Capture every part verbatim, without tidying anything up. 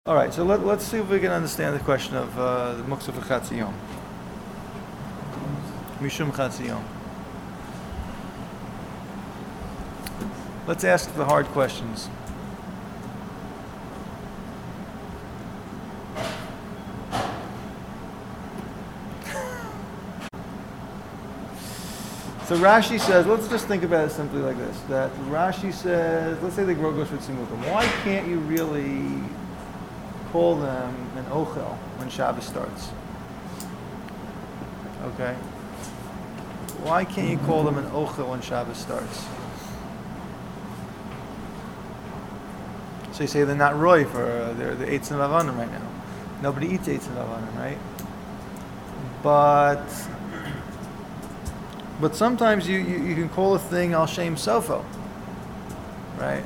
All right, so let, let's see if we can understand the question of uh, the muktzah for Chatzi Yom. Mishum Chatzi Yom. Let's ask the hard questions. So Rashi says, let's just think about it simply like this, that Rashi says, let's say the Grogos with Simukim. Why can't you really call them an ochel when Shabbos starts? Okay. Why can't you call them an ochel when Shabbos starts? So you say they're not roy for uh, they're the eitz and avanim right now. Nobody eats eitz and avanim, right? But but sometimes you, you, you can call a thing al shem sofo, right?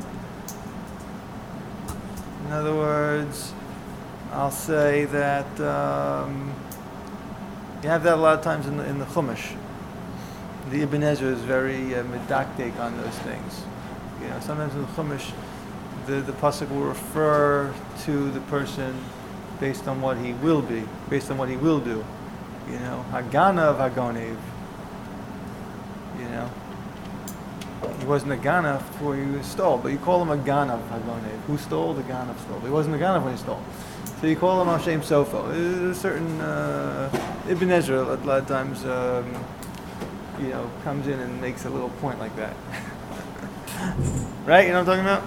In other words, I'll say that um, you have that a lot of times in the, in the Chumash. The Ibn Ezra is very uh, medakdek on those things. You know, sometimes in the Chumash, the, the pasuk will refer to the person based on what he will be, based on what he will do. You know, Haganav Hagonev. You know, he wasn't a ganav before he stole, but you call him a ganav Hagonev. Who stole? The ganav stole. He wasn't a ganav when he stole. So you call him Al Shem Sofo. There's a certain uh, Ibn Ezra a lot of times, um, you know, comes in and makes a little point like that. Right? You know what I'm talking about?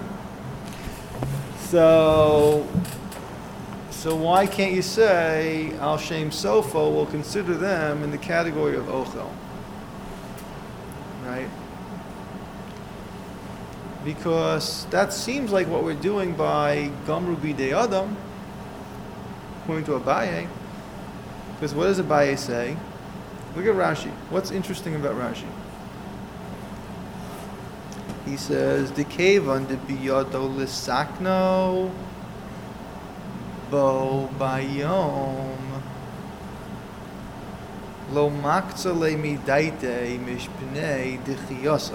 So, so why can't you say Al Shem Sofo will consider them in the category of Ochel? Right? Because that seems like what we're doing by Gamru Bidei Adam, according to Abaye. Because what does Abaye say? Look at Rashi. What's interesting about Rashi? He says, "Dekevan de biyado lisakno bo bayom lo makza le midaite mishpnei dechiyoso."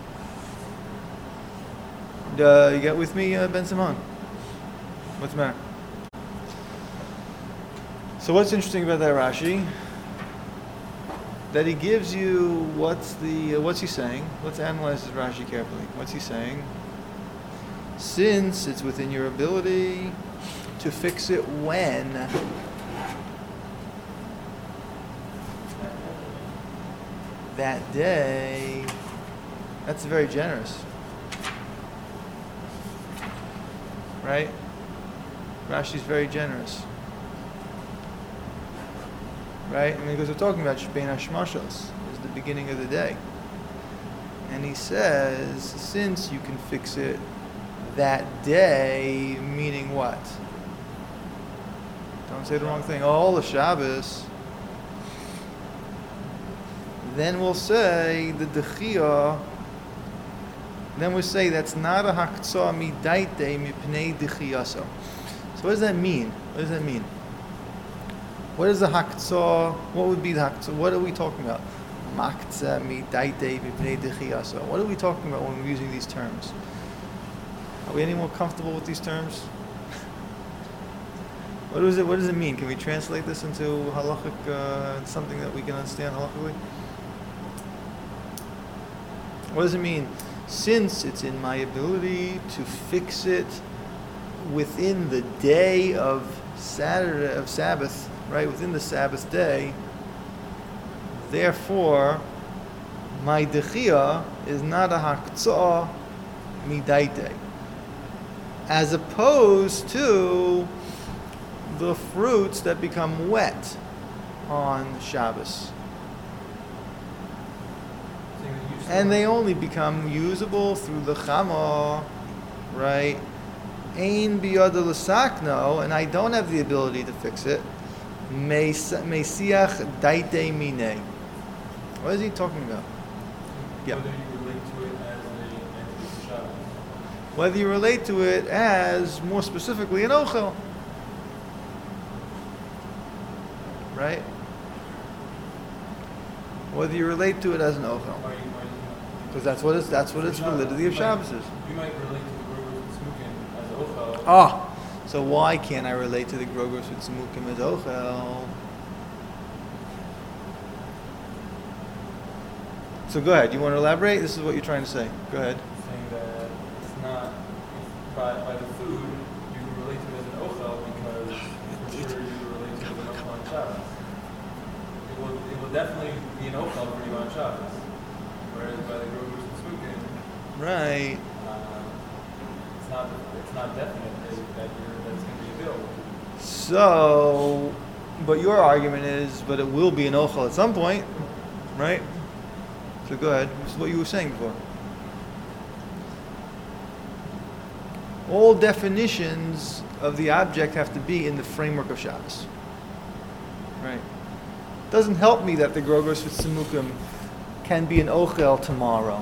Uh, you got with me, uh, Ben Simon? What's the matter? So what's interesting about that Rashi? That he gives you what's the uh, what's he saying? Let's analyze this Rashi carefully. What's he saying? Since it's within your ability to fix it when that day, that's very generous. Right? Rashi's very generous. Right? I mean, because we're talking about Shbein HaShmashos, is the beginning of the day. And he says, since you can fix it that day, meaning what? Don't say the wrong thing. Oh, the Shabbos. Then we'll say the Dechiyah. Then we'll say that's not a Haktzah midaite mipnei Dechiyaso. So what does that mean? What does that mean? What is the Haktzah? What would be the Haktzah? What are we talking about? Maktzah midaite mipnei Dechiyaso. What are we talking about when we're using these terms? Are we any more comfortable with these terms? What does it? What does it mean? Can we translate this into halachic, uh, something that we can understand halachically? What does it mean? Since it's in my ability to fix it within the day of Saturday of Sabbath, right, within the Sabbath day, therefore my dechiyah is not a haktzah midaite, as opposed to the fruits that become wet on Shabbos. And they only become usable through the chama, right? Ein biyada l'sakno, and I don't have the ability to fix it. Meisiach daite mine. What is he talking about? Yeah. Whether you relate to it as, more specifically, an ochel. Right? Whether you relate to it as an ochel. Because that's what it's that's what its validity of Shabbos is. You might relate to the Grogos Smukin as ochel. Ah, So why can't I relate to the Grogos with Tzimukim as Ochel? So go ahead. You want to elaborate? This is what you're trying to say. Go ahead. Saying that it's not by, by the food you can relate to it as an ochel because for sure you can relate to it as an ochel on Shabbos. It will, it will definitely be an ochel for you on Shabbos, whereas by the Grogos and Tzmukim, Right. uh, it's not it's not definite that, that you're that it's going to be available. So, but your argument is, but it will be an Ochel at some point, right? So go ahead. This is what you were saying before. All definitions of the object have to be in the framework of Shabbos. Right? Doesn't help me that the Grogos with Tzimukim can be an Ochel tomorrow.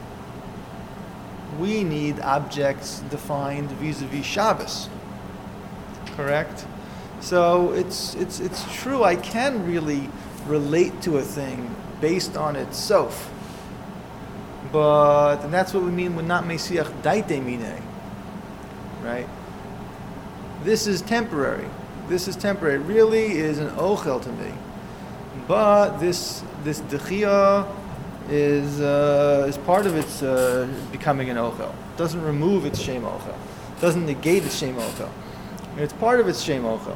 We need objects defined vis-a-vis Shabbos. Correct? So it's it's it's true I can really relate to a thing based on its sof. But, and that's what we mean when not mesiach daite mine, right? This is temporary. This is temporary. It really is an ochel to me. But this this dechia is uh, is part of its uh, becoming an ochel. Doesn't remove its shem ochel. Doesn't negate its shem ochel. It's part of its shem ochel.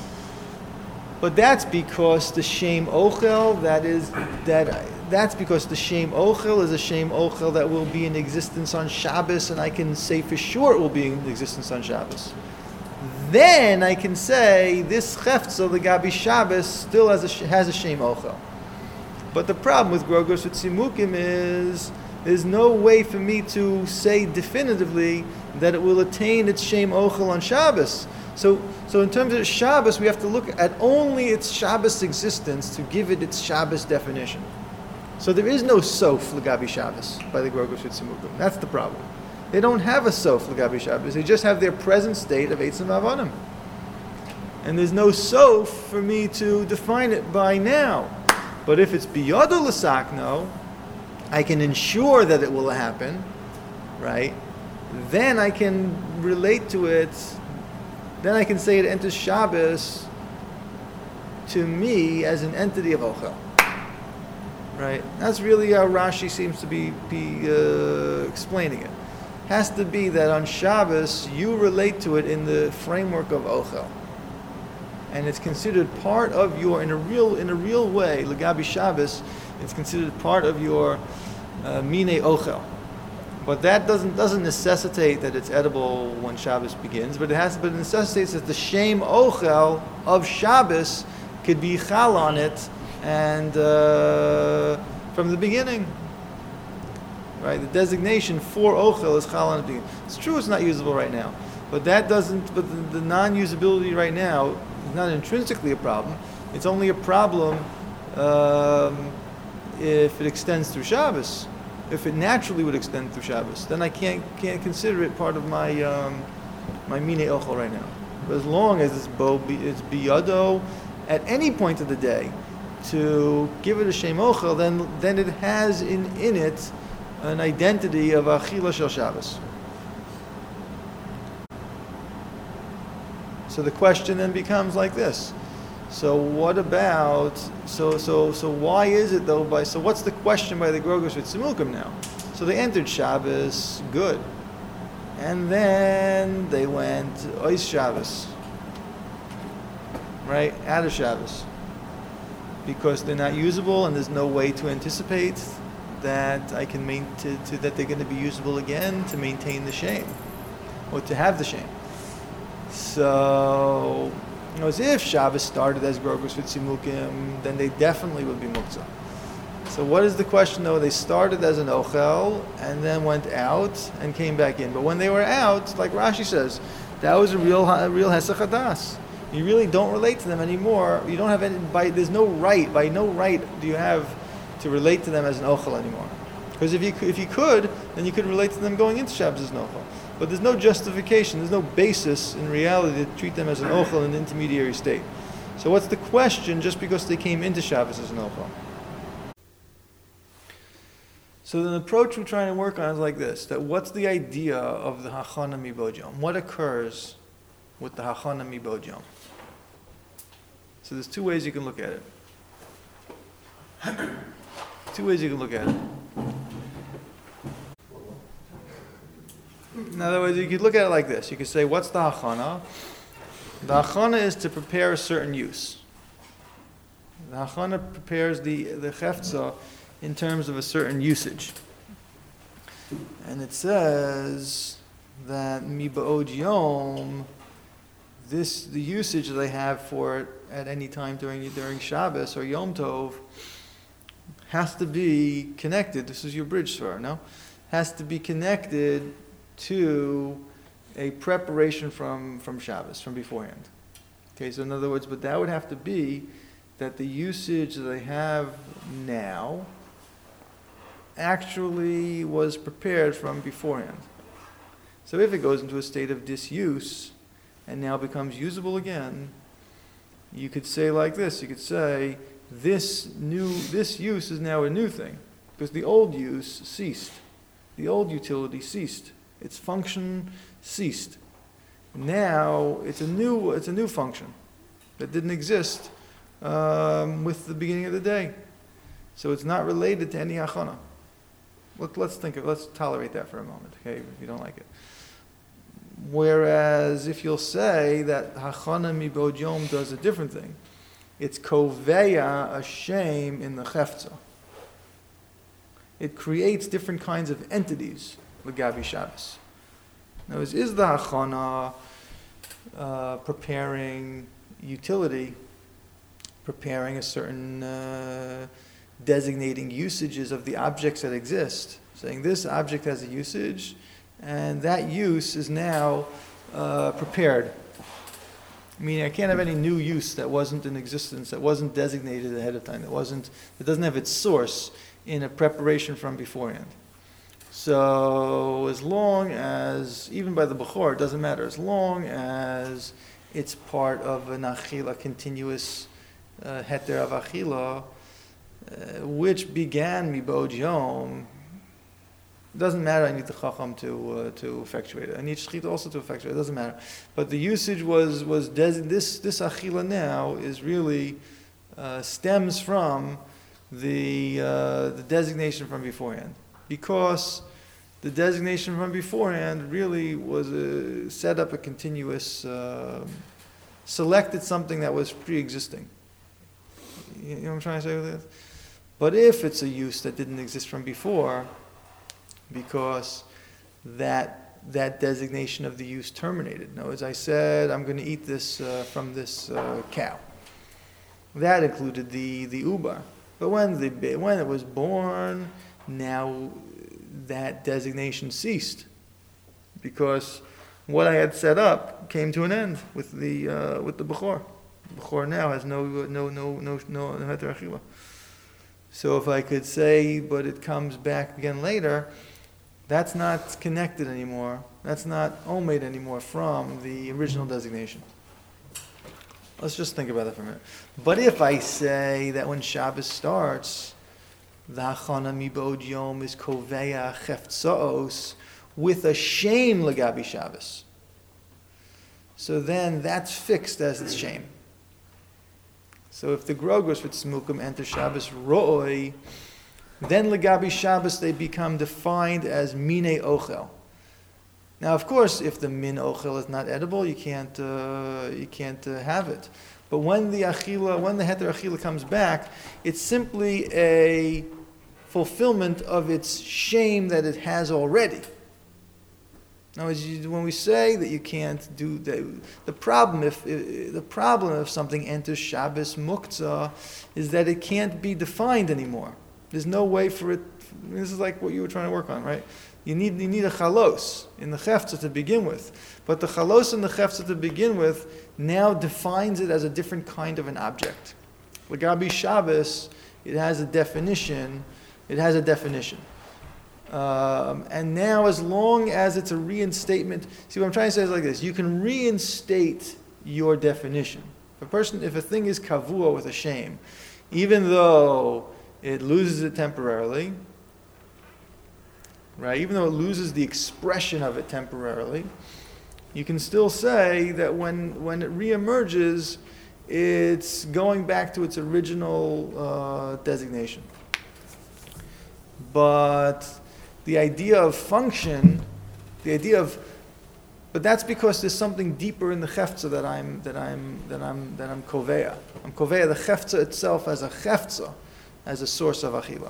But that's because the shem ochel that is that that's because the shem ochel is a shem ochel that will be in existence on Shabbos, and I can say for sure it will be in existence on Shabbos. Then I can say this cheftza legabi Shabbos still has a has a shem ochel. But the problem with Grogos with Tzimukim is there's no way for me to say definitively that it will attain its shem ochel on Shabbos. So, so in terms of Shabbos, we have to look at only its Shabbos existence to give it its Shabbos definition. So there is no sof legabi Shabbos by the Grogos with Tzimukim. That's the problem. They don't have a sof legabi Shabbos. They just have their present state of Eitzim Avanim. And there's no sof for me to define it by now. But if it's biyado l'sakno, I can ensure that it will happen, right? Then I can relate to it. Then I can say it enters Shabbos to me as an entity of Ochel. Right? That's really how Rashi seems to be, be uh, explaining it. Has to be that on Shabbos you relate to it in the framework of Ochel. And it's considered part of your, in a real in a real way, Legabi Shabbos, it's considered part of your uh, Mine Ochel. But that doesn't doesn't necessitate that it's edible when Shabbos begins, but it has but it necessitates that the shem ochel of Shabbos could be chal on it and uh, from the beginning. Right? The designation for ochel is chal on the beginning. It's true it's not usable right now, but that doesn't but the, the non-usability right now is not intrinsically a problem. It's only a problem um, if it extends through Shabbos. If it naturally would extend through Shabbos, then I can't can't consider it part of my um, my mine ochel right now. But as long as it's bo it's biyado at any point of the day to give it a shem ochel, then then it has in in it an identity of achila shel Shabbos. So the question then becomes like this. So what about, so so so why is it though by, so what's the question by the Grogos with Tzimukim now? So they entered Shabbos, good. And then they went Ois Shabbos. Right? Out of Shabbos. Because they're not usable and there's no way to anticipate that I can main, to, to, that they're going to be usable again to maintain the shame. Or to have the shame. So, you know, as if Shabbos started as Grogos with Tzimukim, then they definitely would be Muktzah. So what is the question though? They started as an Ochel and then went out and came back in. But when they were out, like Rashi says, that was a real a real Hesach Hadas. You really don't relate to them anymore. You don't have any, by, there's no right, by no right do you have to relate to them as an Ochel anymore. Because if you, if you could, then you could relate to them going into Shabbos as an Ochel. But there's no justification, there's no basis in reality to treat them as an ochel in an intermediary state. So what's the question just because they came into Shabbos as an ochel? So the approach we're trying to work on is like this, that what's the idea of the hachana mibojam? What occurs with the hachana mibod yom. So there's two ways you can look at it. Two ways you can look at it. In other words, you could look at it like this. You could say, what's the hachana? The hachana is to prepare a certain use. The hachana prepares the, the chefza in terms of a certain usage. And it says that mi ba'od yom, this, the usage that I have for it at any time during, during Shabbos or Yom Tov has to be connected. This is your bridge svar, no? Has to be connected to a preparation from, from Shabbos, from beforehand. Okay, so in other words, but that would have to be that the usage that I have now actually was prepared from beforehand. So if it goes into a state of disuse and now becomes usable again, you could say like this, you could say, this new, this use is now a new thing, because the old use ceased. The old utility ceased. Its function ceased. Now it's a new, it's a new function that didn't exist um, with the beginning of the day. So it's not related to any hachana. Let, let's think of, let's tolerate that for a moment, okay, if you don't like it. Whereas if you'll say that hachana mibod yom does a different thing, it's koveya, a shame in the chefza. It creates different kinds of entities, l'gabi Shabbos. Now, is, is the hachana uh, preparing utility, preparing a certain uh, designating usages of the objects that exist, saying this object has a usage, and that use is now uh, prepared. Meaning I can't have any new use that wasn't in existence, that wasn't designated ahead of time, that wasn't, that doesn't have its source in a preparation from beforehand. So as long as, even by the Bechor, it doesn't matter, as long as it's part of an achila, continuous uh, heter of achila, uh, which began mibod yom, it doesn't matter, I need the chacham to uh, to effectuate it. I need shechita also to effectuate it, it doesn't matter. But the usage was, was des- this, this achila now is really, uh, stems from the, uh, the designation from beforehand. Because the designation from beforehand really was a, set up a continuous, uh, selected something that was pre-existing. You know what I'm trying to say with this? But if it's a use that didn't exist from before, because that that designation of the use terminated. Now, as I said, I'm going to eat this uh, from this uh, cow. That included the, the ubar. But when the when it was born, now that designation ceased, because what I had set up came to an end with the uh, with the bechor. The bechor now has no no no no no heter achila. So if I could say, but it comes back again later, that's not connected anymore. That's not omed anymore from the original designation. Let's just think about that for a minute. But if I say that when Shabbos starts, the hachana mibod yom is koveya cheftzaos with a shame legabi Shabbos, so then that's fixed as its shame. So if the grogos with smukim enter Shabbos ro'oi, then legabi Shabbos they become defined as mine ochel. Now, of course, if the min ochel is not edible, you can't uh, you can't uh, have it. But when the achila, when the heter achila comes back, it's simply a fulfillment of its shame that it has already. Now, as you, when we say that you can't do the, the problem, if the problem if something enters Shabbos muktzah, is that it can't be defined anymore. There's no way for it. This is like what you were trying to work on, right? You need you need a chalos in the chefza to begin with, but the chalos in the chefza to begin with now defines it as a different kind of an object. Legabi Shabbos, it has a definition. It has a definition. Um, and now, as long as it's a reinstatement, see what I'm trying to say is like this: you can reinstate your definition. If a person, if a thing is kavua with a shame, even though it loses it temporarily, right? Even though it loses the expression of it temporarily, you can still say that when, when it reemerges, it's going back to its original uh, designation. But the idea of function, the idea of, but that's because there's something deeper in the chefza that I'm that I'm that I'm that I'm koveya. I'm koveya the chefza itself as a chefza, as a source of achila.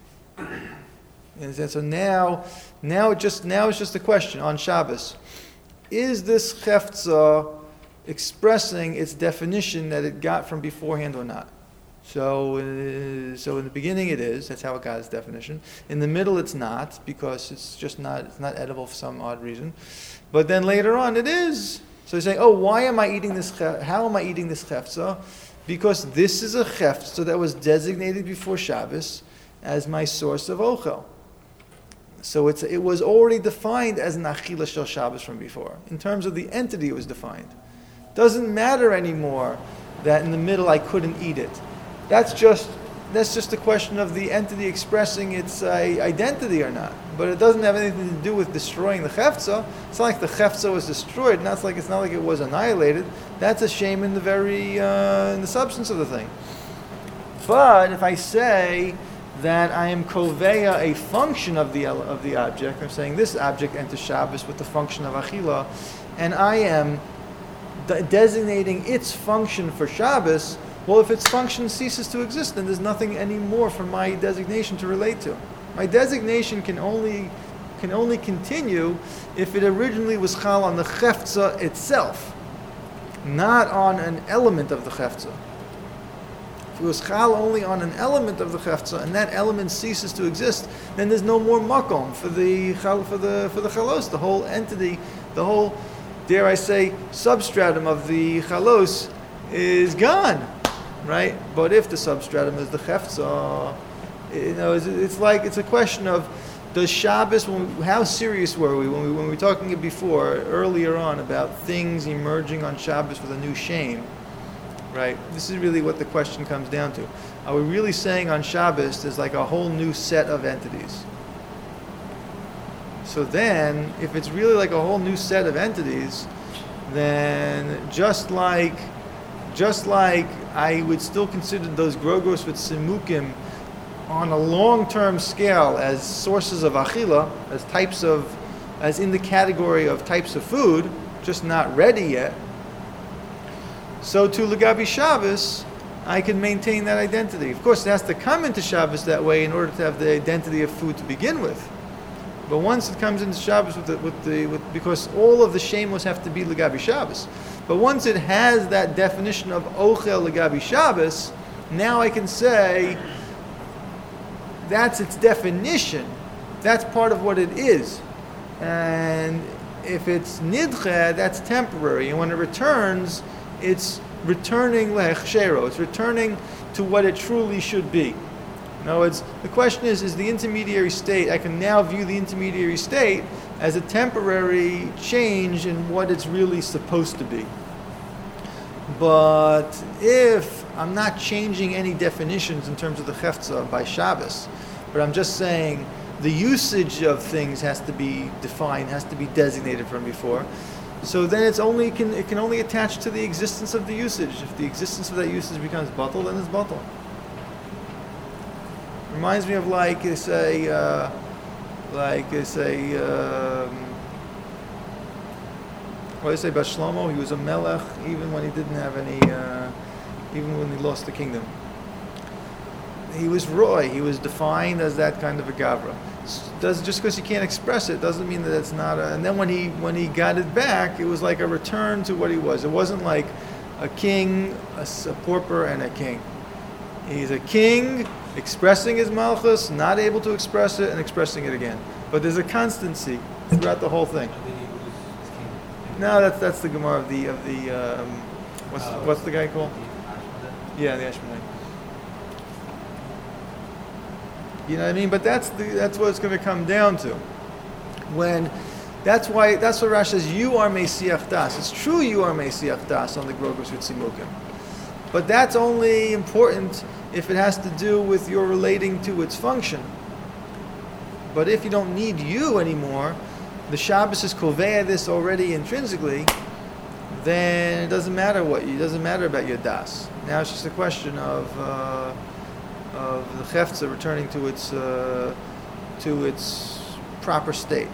And so now, now it just now it's just a question on Shabbos: is this chefza expressing its definition that it got from beforehand or not? So, uh, so in the beginning it is. That's how it got its definition. In the middle it's not, because it's just not it's not edible for some odd reason. But then later on it is. So you say, oh, why am I eating this? How am I eating this chefza? Because this is a chefza that was designated before Shabbos as my source of ochel. So it's it was already defined as an achila shel Shabbos from before. In terms of the entity, it was defined. Doesn't matter anymore that in the middle I couldn't eat it. That's just that's just a question of the entity expressing its uh, identity or not. But it doesn't have anything to do with destroying the chefza. It's not like the chefza was destroyed. Not like it's not like it was annihilated. That's a shame in the very uh, in the substance of the thing. But if I say that I am koveya a function of the of the object, I'm saying this object enters Shabbos with the function of achila, and I am de- designating its function for Shabbos. Well, if its function ceases to exist, then there's nothing anymore for my designation to relate to. My designation can only can only continue if it originally was chal on the chefza itself, not on an element of the chefza. If it was chal only on an element of the chefza, and that element ceases to exist, then there's no more makom for the chal, for the for the chalos. The whole entity, the whole, dare I say, substratum of the chalos is gone. Right, but if the substratum is the chefza, you know, it's, it's like it's a question of does Shabbos? When we, how serious were we when we when we were talking it before earlier on about things emerging on Shabbos with a new shame? Right, this is really what the question comes down to. Are we really saying on Shabbos there's like a whole new set of entities? So then, if it's really like a whole new set of entities, then just like just like I would still consider those grogos with simukim on a long-term scale as sources of achila, as types of, as in the category of types of food, just not ready yet. So to Legabi Shabbos, I can maintain that identity. Of course, it has to come into Shabbos that way in order to have the identity of food to begin with. But once it comes into Shabbos with the, with the with, because all of the shemos have to be Legabi Shabbos. But once it has that definition of ochel legabi Shabbos, now I can say that's its definition. That's part of what it is. And if it's nidche, that's temporary. And when it returns, it's returning lehechshero. It's returning to what it truly should be. In other words, the question is, is the intermediary state, I can now view the intermediary state as a temporary change in what it's really supposed to be. But if I'm not changing any definitions in terms of the chefza by Shabbos, but I'm just saying the usage of things has to be defined, has to be designated from before, so then it's only can it can only attach to the existence of the usage. If the existence of that usage becomes batal, then it's batal. Reminds me of like it's a uh, like it's a um, what do you say about Shlomo? He was a melech even when he didn't have any, uh, even when he lost the kingdom. He was roy. He was defined as that kind of a gavra. Does just because you can't express it doesn't mean that it's not a. And then when he when he got it back, it was like a return to what he was. It wasn't like a king, a, a pauper, and a king. He's a king expressing his malchus, not able to express it, and expressing it again. But there's a constancy throughout the whole thing. No, that's that's the Gemara of the of the um, what's uh, what's the guy called? Yeah, the Ashmonite. You know what I mean? But that's the that's what it's going to come down to. When that's why that's what Rashi says. You are Mesiach Das. It's true you are Mesiach Das on the Grogos with Simukim. But that's only important if it has to do with your relating to its function. But if you don't need you anymore, the Shabbos is kovea this already intrinsically, then it doesn't matter what you, it doesn't matter about your das. Now it's just a question of uh, of the cheftza returning to its uh, to its proper state.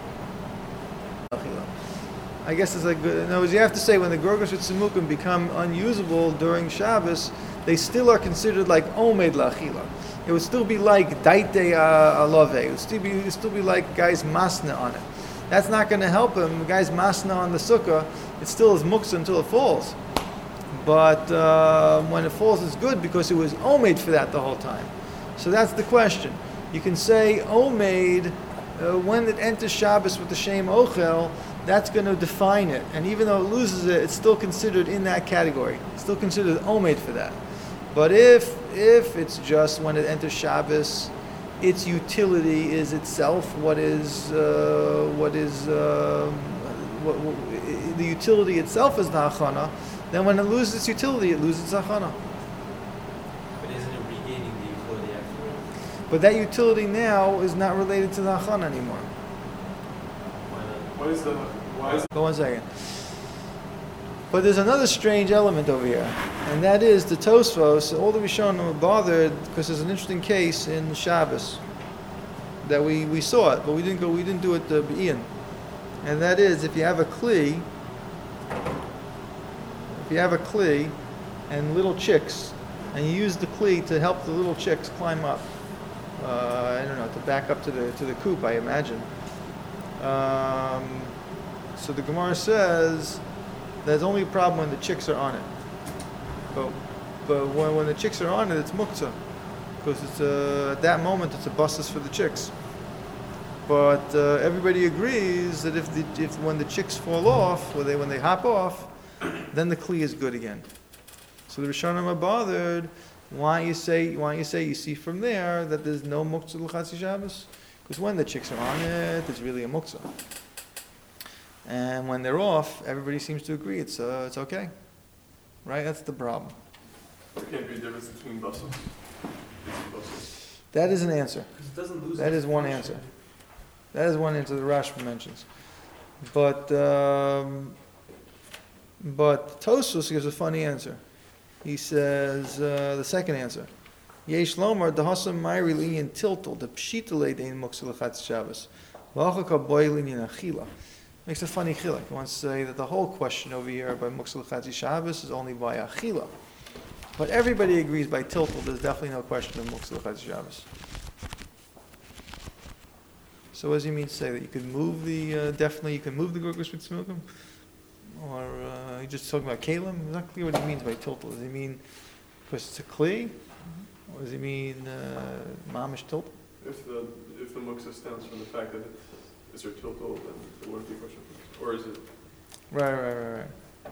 I guess it's like, in other words, you have to say when the gorgos with tzimukim become unusable during Shabbos, they still are considered like omed la'achila. It would still be like daite alove. It would still be, it would still be like guy's masna on it. That's not going to help him. The guy's masna on the sukkah, it still is muksa until it falls. But uh, when it falls, it's good because it was omed for that the whole time. So that's the question. You can say omed uh, when it enters Shabbos with the shem ochel. That's going to define it, and even though it loses it, it's still considered in that category. It's still considered omed for that. But if if it's just when it enters Shabbos, its utility is itself what is uh, what is uh, what, what, the utility itself is the hachana. Then when it loses its utility, it loses its hachana. But isn't it regaining the utility afterwards? But that utility now is not related to the hachana anymore. What is the, why is Go one second. But there's another strange element over here, and that is the Tosfos. All the Rishonim were bothered because there's an interesting case in Shabbos that we, we saw it, but we didn't go. We didn't do it uh, Ian. And that is if you have a kli, if you have a kli and little chicks, and you use the kli to help the little chicks climb up. Uh, I don't know, to back up to the to the coop, I imagine. Um, so the Gemara says there's only a problem when the chicks are on it. But but when, when the chicks are on it, it's muktzah. Because it's a, at that moment, it's a bustus for the chicks. But uh, everybody agrees that if the, if when the chicks fall off, when they when they hop off, then the kli is good again. So the Rishonim are bothered. Why don't you say? Why don't you say? You see from there that there's no muktzah l'chatzi Shabbos? Because when the chicks are on it, it's really a muktzah. And when they're off, everybody seems to agree it's uh, it's okay. Right? That's the problem. There can't be a difference between buses. That is an answer. Because it doesn't lose That its is one function. answer. That is one answer that Rashba mentions. But um, but Tosfos gives a funny answer. He says uh, the second answer. Yesh lomar dehasam ma'iri linyan tiltal the pshitale dein muksa lechatz Shabbos v'achaka boy linyan achila. Makes a funny chilek. He wants to say that the whole question over here by muksa lechatz Shabbos is only by achila, but everybody agrees by tiltal. There's definitely no question of muksa lechatz Shabbos. So what does he mean to say that you could move the uh, definitely you can move the gorgos with tzmukim, or uh, you just talking about kalim? It's not clear what he means by tiltal. Does he mean because it's a kli? Or does he mean uh, mamish tilt? If the if the muksa stems from the fact that it is there tiltal, then it wouldn't be a question. Or is it? Right, right, right, right.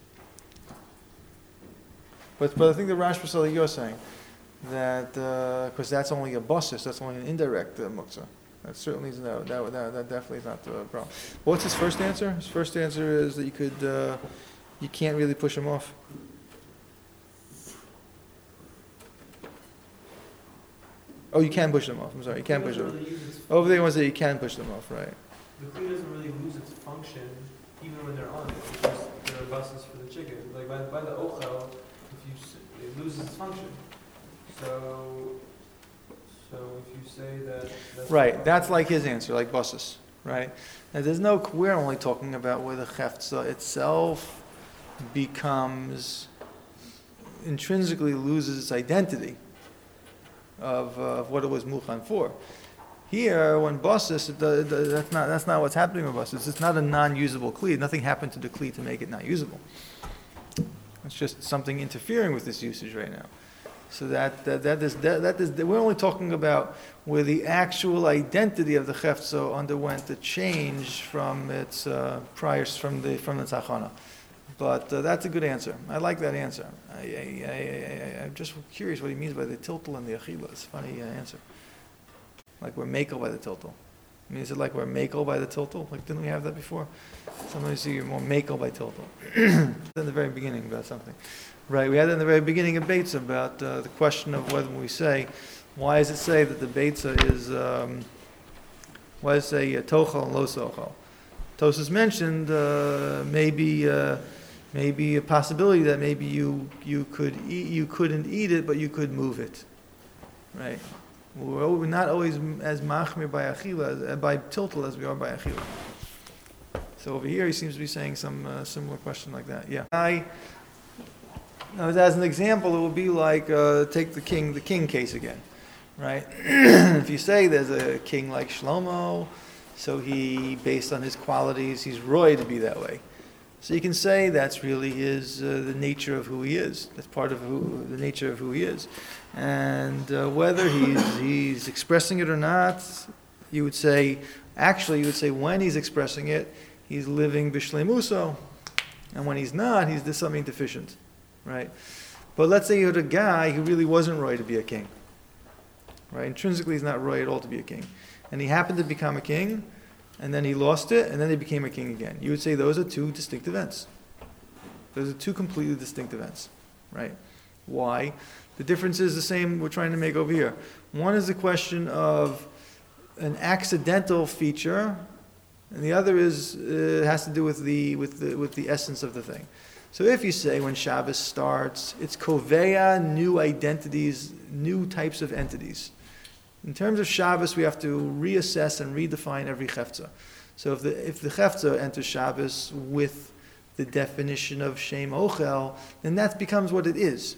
But but I think the Rashba saw that you're saying that because uh, that's only a basis, that's only an indirect uh, muksa. That certainly is no. That, that that definitely is not the problem. What's his first answer? His first answer is that you could uh, you can't really push him off. Oh, you can push them off. I'm sorry, you can push them off. Really use its Over there, ones that you can push them off, right? The kli doesn't really lose its function even when they're on it because there are buses for the chicken. Like by, by the ochel, if you s- it loses its function. So, so if you say that. That's Right. That's like his answer, like buses, right? Now, there's no. We're only talking about where the cheftza itself becomes intrinsically loses its identity of, uh, of what it was muchan for. Here, when buses, it does, it does- that's not that's not what's happening with buses. It's not a non-usable kli. Nothing happened to the kli to make it not usable. It's just something interfering with this usage right now. So that that that is that, that is we're only talking about where the actual identity of the cheftza underwent a change from its uh, prior from the from the tzachana. But uh, that's a good answer. I like that answer. I, I, I, I, I'm just curious what he means by the tiltal and the achila. It's a funny uh, answer. Like we're makel by the tiltal. I mean, is it like we're makel by the tiltal? Like, didn't we have that before? Sometimes see you're more makel by tiltal. In the very beginning about something. Right, we had it in the very beginning of Beitza about uh, the question of whether we say, why does it say that the Beitza is, um, why does it say uh, tochel and lo sochel? Tosas mentioned uh, maybe uh, maybe a possibility that maybe you you could eat, you couldn't eat it, but you could move it, right? We're, we're not always as machmir by achila, as, by tiltal as we are by achila. So over here, he seems to be saying some uh, similar question like that. Yeah. I, now, as an example, it would be like uh, take the king the king case again, right? If you say there's a king like Shlomo, so he, based on his qualities, he's roy to be that way. So you can say that's really his uh, the nature of who he is. That's part of who, the nature of who he is, and uh, whether he's he's expressing it or not, you would say. Actually, you would say when he's expressing it, he's living b'shleimuso, and when he's not, he's there's something deficient, right? But let's say you had a guy who really wasn't roy to be a king, right? Intrinsically, he's not roy at all to be a king, and he happened to become a king. And then he lost it, and then he became a king again. You would say those are two distinct events. Those are two completely distinct events, right? Why? The difference is the same we're trying to make over here. One is the question of an accidental feature, and the other is uh, has to do with the with the with the essence of the thing. So if you say when Shabbos starts, it's koveya, new identities, new types of entities. In terms of Shabbos, we have to reassess and redefine every chefza. So if the if the chefza enters Shabbos with the definition of Shem Ochel, then that becomes what it is.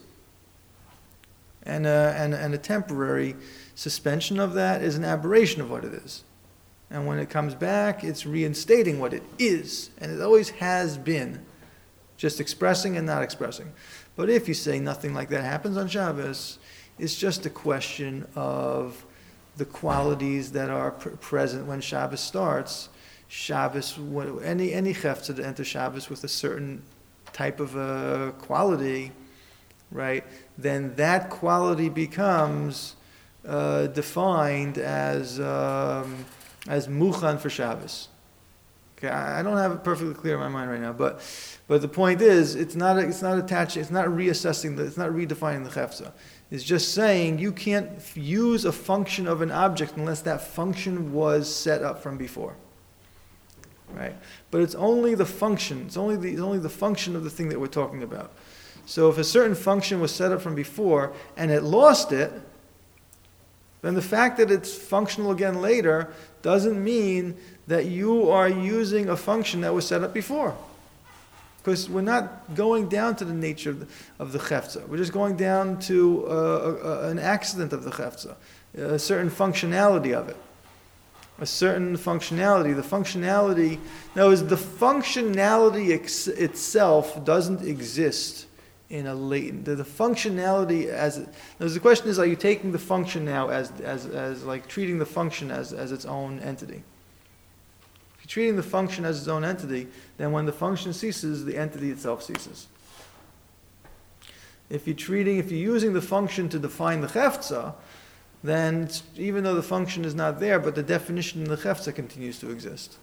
And a, and, and a temporary suspension of that is an aberration of what it is. And when it comes back, it's reinstating what it is. And it always has been, just expressing and not expressing. But if you say nothing like that happens on Shabbos, it's just a question of the qualities that are pr- present when Shabbos starts. Shabbos, any any chefza that enters Shabbos with a certain type of a quality, right? Then that quality becomes uh, defined as um, as muchan for Shabbos. Okay, I, I don't have it perfectly clear in my mind right now, but but the point is, it's not it's not attaching, it's not reassessing, the, it's not redefining the chefza. It's just saying you can't use a function of an object unless that function was set up from before, right? But it's only the function. It's only the it's only the function of the thing that we're talking about. So if a certain function was set up from before and it lost it, then the fact that it's functional again later doesn't mean that you are using a function that was set up before. Because we're not going down to the nature of the, of the chefza. We're just going down to uh, a, a, an accident of the chefza, a certain functionality of it. A certain functionality. The functionality, now is the functionality ex- itself doesn't exist in a latent. The, the functionality as, now the question is, are you taking the function now as, as, as like treating the function as, as its own entity? Treating the function as its own entity, then when the function ceases, the entity itself ceases. If you're treating, if you're using the function to define the chefza, then it's, even though the function is not there, but the definition in the chefza continues to exist.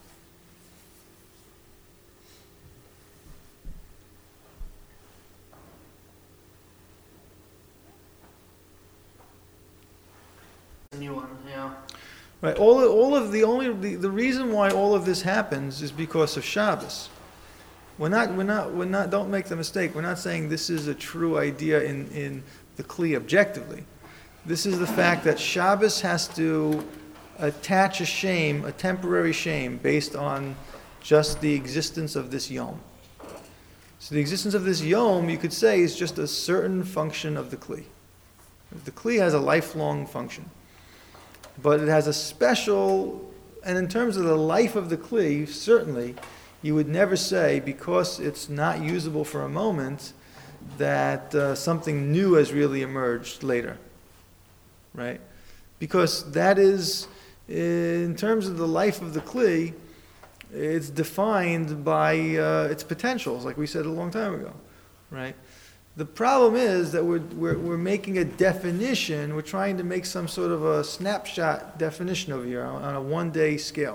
A new one, yeah. Right. All, all of the only the, the reason why all of this happens is because of Shabbos. We're not we're not we're not. Don't make the mistake. We're not saying this is a true idea in in the Kli objectively. This is the fact that Shabbos has to attach a shame, a temporary shame, based on just the existence of this yom. So the existence of this yom, you could say, is just a certain function of the Kli. The Kli has a lifelong function. But it has a special, and in terms of the life of the Kli, certainly, you would never say, because it's not usable for a moment, that uh, something new has really emerged later. Right? Because that is, in terms of the life of the Kli, it's defined by uh, its potentials, like we said a long time ago. Right? The problem is that we're, we're, we're making a definition, we're trying to make some sort of a snapshot definition over here on, on a one-day scale.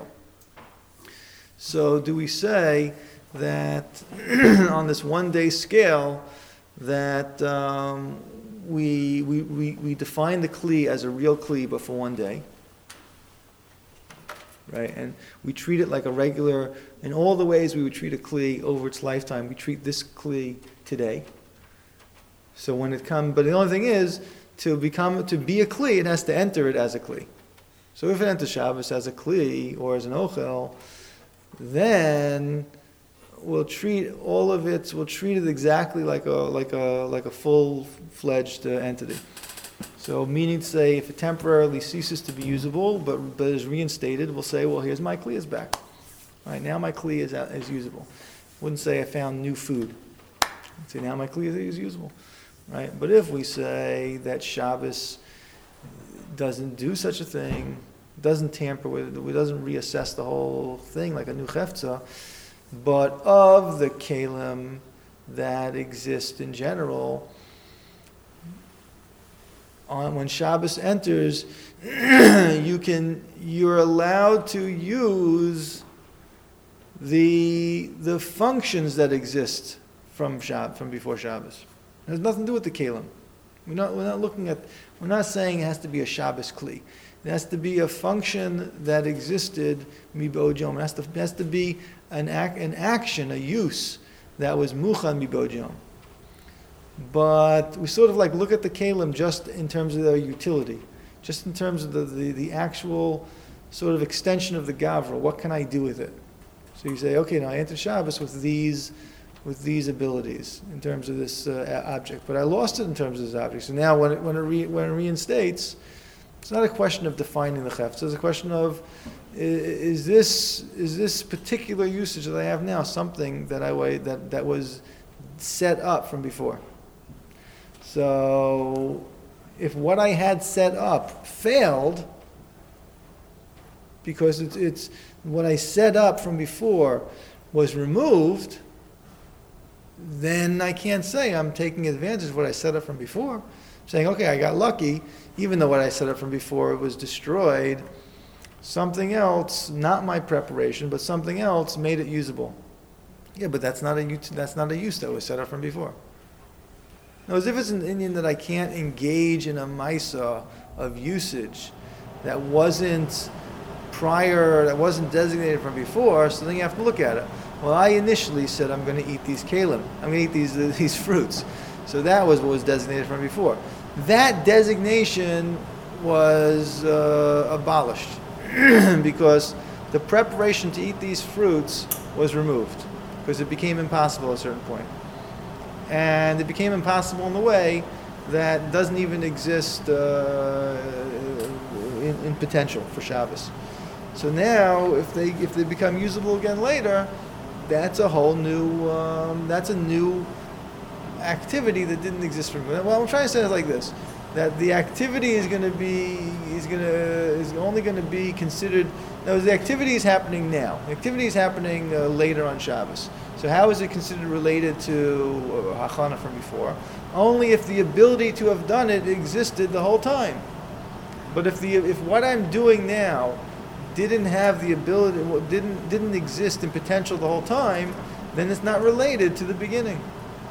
So do we say that on this one-day scale that um, we, we, we, we define the Kli as a real Kli but for one day? right? And we treat it like a regular, in all the ways we would treat a kli over its lifetime, we treat this kli today. So when it comes, but the only thing is, to become, to be a kli, it has to enter it as a kli. So if it enters Shabbos as a kli or as an ochel, then we'll treat all of it, we'll treat it exactly like a like a like a full-fledged uh, entity. So meaning to say, if it temporarily ceases to be usable, but but is reinstated, we'll say, well, here's my kli is back. All right, now my kli is out, is usable. Wouldn't say I found new food. I'd say now my kli is, is usable. Right? But if we say that Shabbos doesn't do such a thing, doesn't tamper with it, doesn't reassess the whole thing like a new chefza, but of the kelim that exist in general, on when Shabbos enters, you can you're allowed to use the the functions that exist from Shab from before Shabbos. It has nothing to do with the kelim. We're not, we're not looking at, we're not saying it has to be a Shabbos kli. It has to be a function that existed mibod yom. It has to, it has to be an, act, an action, a use that was muchan mibod yom. But we sort of like look at the kelim just in terms of their utility, just in terms of the, the, the actual sort of extension of the gavra. What can I do with it? So you say, okay, now I enter Shabbos with these with these abilities in terms of this uh, object, but I lost it in terms of this object. So now when it, when it, re, when it reinstates, it's not a question of defining the chefetz. It's a question of, is this is this particular usage that I have now something that I that that was set up from before? So if what I had set up failed, because it's, it's what I set up from before was removed, then I can't say I'm taking advantage of what I set up from before. I'm saying, okay, I got lucky, even though what I set up from before was destroyed, something else, not my preparation, but something else made it usable. Yeah, but that's not a that's not a use that was set up from before. Now, as if it's an Indian that I can't engage in a maisa of usage that wasn't prior, that wasn't designated from before, so then you have to look at it. Well, I initially said I'm going to eat these kalim. I'm going to eat these uh, these fruits. So that was what was designated from before. That designation was uh, abolished because the preparation to eat these fruits was removed because it became impossible at a certain point. And it became impossible in the way that doesn't even exist uh, in, in potential for Shabbos. So now, if they if they become usable again later, that's a whole new, um, that's a new activity that didn't exist from. Well, I'm trying to say it like this: that the activity is going to be is going to is only going to be considered. No, the activity is happening now. The activity is happening uh, later on Shabbos. So how is it considered related to uh, hachana from before? Only if the ability to have done it existed the whole time. But if the if what I'm doing now didn't have the ability, didn't didn't exist in potential the whole time, then it's not related to the beginning.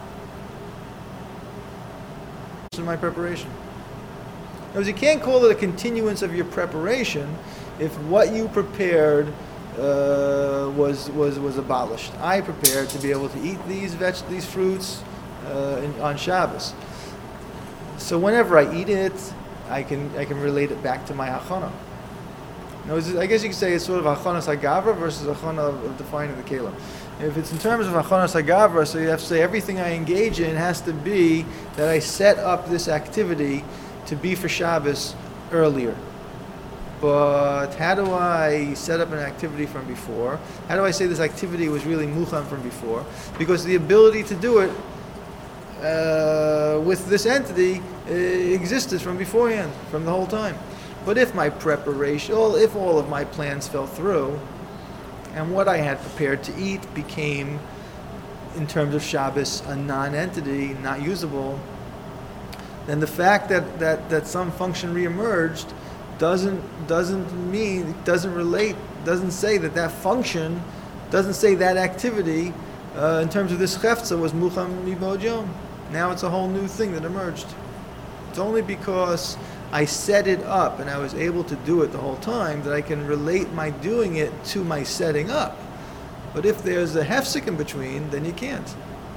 In my preparation. Because you can't call it a continuance of your preparation if what you prepared uh, was was was abolished. I prepared to be able to eat these veg these fruits uh, in, on Shabbos. So whenever I eat it, I can I can relate it back to my hachana. Now, I guess you could say it's sort of hachanas hagavra versus hachana of, of defining the kelim. If it's in terms of hachanas hagavra, so you have to say everything I engage in has to be that I set up this activity to be for Shabbos earlier. But how do I set up an activity from before? How do I say this activity was really muchan from before? Because the ability to do it uh, with this entity uh, existed from beforehand, from the whole time. But if my preparation, if all of my plans fell through, and what I had prepared to eat became, in terms of Shabbos, a non-entity, not usable, then the fact that, that, that some function reemerged doesn't doesn't mean, doesn't relate, doesn't say that that function, doesn't say that activity, uh, in terms of this chefza, was mucham mibod yom. Now it's a whole new thing that emerged. It's only because I set it up and I was able to do it the whole time, that I can relate my doing it to my setting up. But if there's a hefsek in between, then you can't.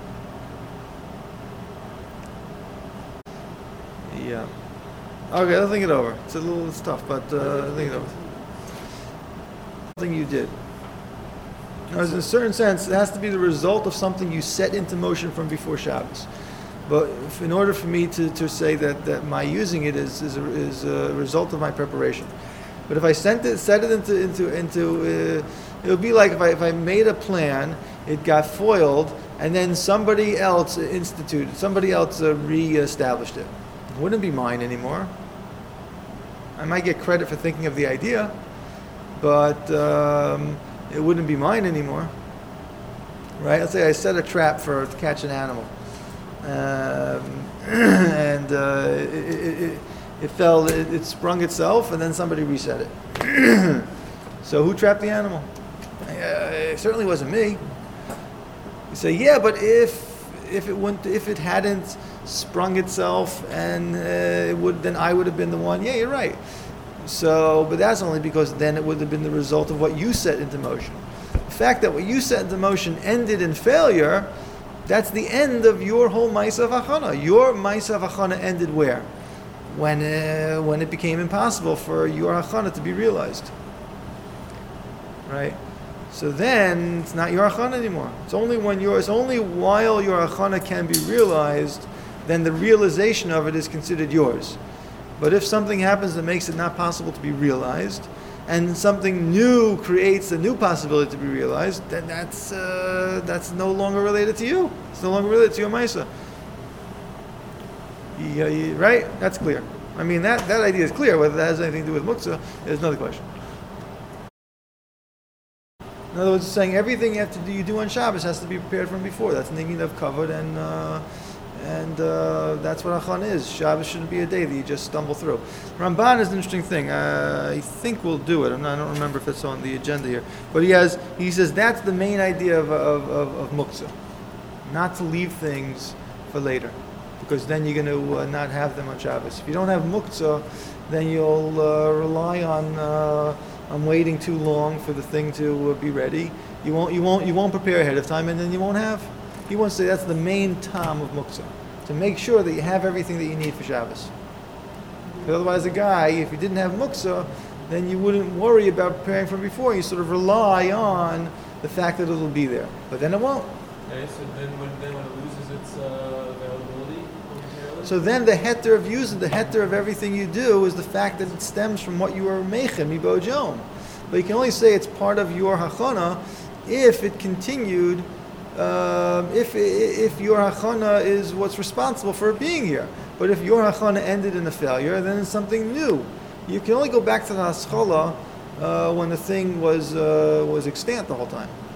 Yeah. Okay, I'll think it over. It's a little it's tough, but uh, think it over. Something you did. Now, in a certain sense, it has to be the result of something you set into motion from before Shabbos. But if, in order for me to, to say that, that my using it is is a, is a result of my preparation. But if I sent it, set it into into into, uh, it would be like if I if I made a plan, it got foiled, and then somebody else instituted, somebody else uh, re-established it. It wouldn't be mine anymore. I might get credit for thinking of the idea, but um, it wouldn't be mine anymore. Right? Let's say I set a trap for to catch an animal. Um, and uh, it, it, it, it fell, it, it sprung itself, and then somebody reset it. So who trapped the animal? Uh, it certainly wasn't me. You say, yeah, but if if it wouldn't, if it hadn't sprung itself, and uh, it would, then I would have been the one. Yeah, you're right. So, but that's only because then it would have been the result of what you set into motion. The fact that what you set into motion ended in failure. That's the end of your whole Ma'aseh V'Achana. Your Ma'aseh V'Achana ended where? When uh, when it became impossible for your Hachana to be realized. Right? So then it's not your Hachana anymore. It's only when your, it's only while your Hachana can be realized, then the realization of it is considered yours. But if something happens that makes it not possible to be realized, and something new creates a new possibility to be realized, then that's uh, that's no longer related to you. It's no longer related to your Maisa. Yeah, yeah, right? That's clear. I mean, that, that idea is clear. Whether that has anything to do with Muktzah is another question. In other words, saying everything you have to do, you do on Shabbos has to be prepared from before. That's thinking of covered, and uh, and uh, that's what Achan is. Shabbos shouldn't be a day that you just stumble through. Ramban is an interesting thing. Uh, I think we'll do it. I'm not, I don't remember if it's on the agenda here, but he has. He says that's the main idea of of of, of Muktzah, not to leave things for later, because then you're going to uh, not have them on Shabbos. If you don't have Muktzah, then you'll uh, rely on. Uh, I'm waiting too long for the thing to uh, be ready. You won't, you won't, you won't prepare ahead of time, and then you won't have. He wants to say that's the main tam of muktzah, to make sure that you have everything that you need for Shabbos. Because otherwise, a guy, if you didn't have muktzah, then you wouldn't worry about preparing from before. You sort of rely on the fact that it'll be there, but then it won't. Okay, so then when then when it loses its uh, availability momentarily. So then the heter of using, the heter of everything you do is the fact that it stems from what you are meichen, mibo jom. But you can only say it's part of your hachana if it continued, um, if if your hachana is what's responsible for it being here. But if your hachana ended in a failure, then it's something new. You can only go back to the haskalah uh, when the thing was uh, was extant the whole time.